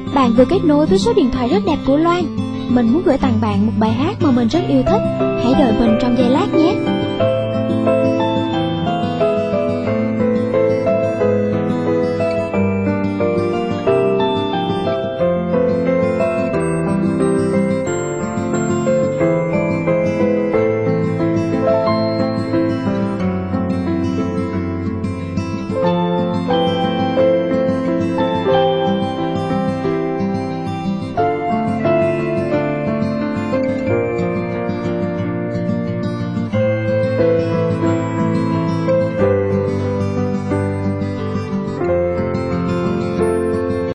Bạn vừa kết nối với số điện thoại rất đẹp của Loan. Mình muốn gửi tặng bạn một bài hát mà mình rất yêu thích. Hãy đợi mình trong giây lát nhé.